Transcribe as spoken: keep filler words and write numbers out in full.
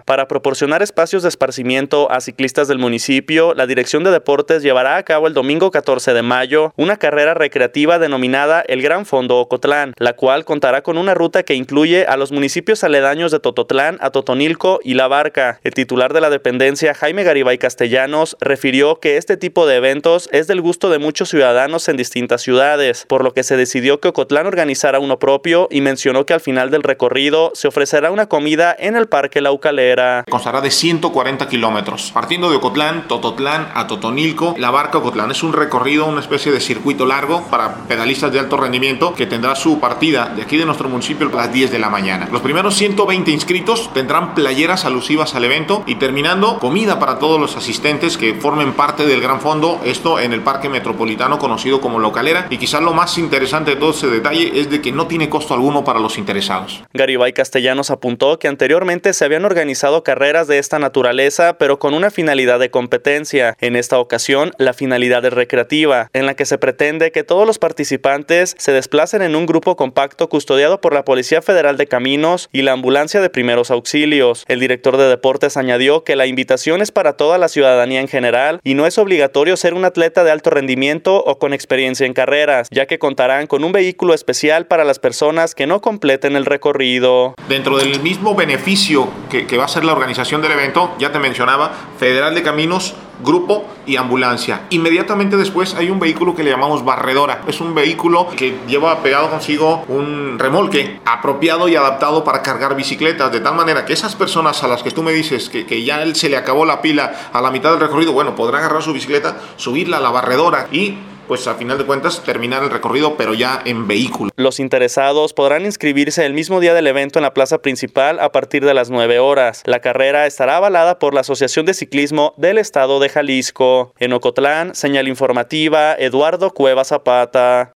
Para proporcionar espacios de esparcimiento a ciclistas del municipio, la Dirección de Deportes llevará a cabo el domingo catorce de mayo una carrera recreativa denominada el Gran Fondo Ocotlán, la cual contará con una ruta que incluye a los municipios aledaños de Tototlán, Atotonilco y La Barca. El titular de la dependencia, Jaime Garibay Castellanos, refirió que este tipo de eventos es del gusto de muchos ciudadanos en distintas ciudades, por lo que se decidió que Ocotlán organizara uno propio y mencionó que al final del recorrido se ofrecerá una comida en el Parque La Ucalera. Constará de ciento cuarenta kilómetros, partiendo de Ocotlán, Tototlán, Atotonilco, La Barca, Ocotlán. Es un recorrido, una especie de circuito largo para pedalistas de alto rendimiento que tendrá su partida de aquí de nuestro municipio a las diez de la mañana. Los primeros ciento veinte inscritos tendrán playeras alusivas al evento y terminando comida para todos los asistentes que formen parte del Gran Fondo, esto en el Parque Metropolitano conocido como La Ucalera, y quizás lo más interesante de todo ese detalle es de que no tiene costo alguno para los interesados. Garibay Castellanos apuntó que anteriormente se habían organizado carreras de esta naturaleza, pero con una finalidad de competencia. En esta ocasión, la finalidad es recreativa, en la que se pretende que todos los participantes se desplacen en un grupo compacto custodiado por la Policía Federal de Caminos y la Ambulancia de Primeros Auxilios. El director de deportes añadió que la invitación es para toda la ciudadanía en general y no es obligatorio ser un atleta de alto rendimiento o con experiencia en carreras, ya que contarán con un vehículo especial para las personas que no completen el recorrido. Dentro del mismo beneficio que, que va a ser la organización del evento, ya te mencionaba, Federal de Caminos, grupo y ambulancia. Inmediatamente después hay un vehículo que le llamamos barredora. Es un vehículo que lleva pegado consigo un remolque apropiado y adaptado para cargar bicicletas, de tal manera que esas personas a las que tú me dices que, que ya él se le acabó la pila a la mitad del recorrido, bueno, podrá agarrar su bicicleta, subirla a la barredora y pues a final de cuentas terminar el recorrido, pero ya en vehículo. Los interesados podrán inscribirse el mismo día del evento en la plaza principal a partir de las nueve horas. La carrera estará avalada por la Asociación de Ciclismo del Estado de Jalisco. En Ocotlán, señal informativa, Eduardo Cueva Zapata.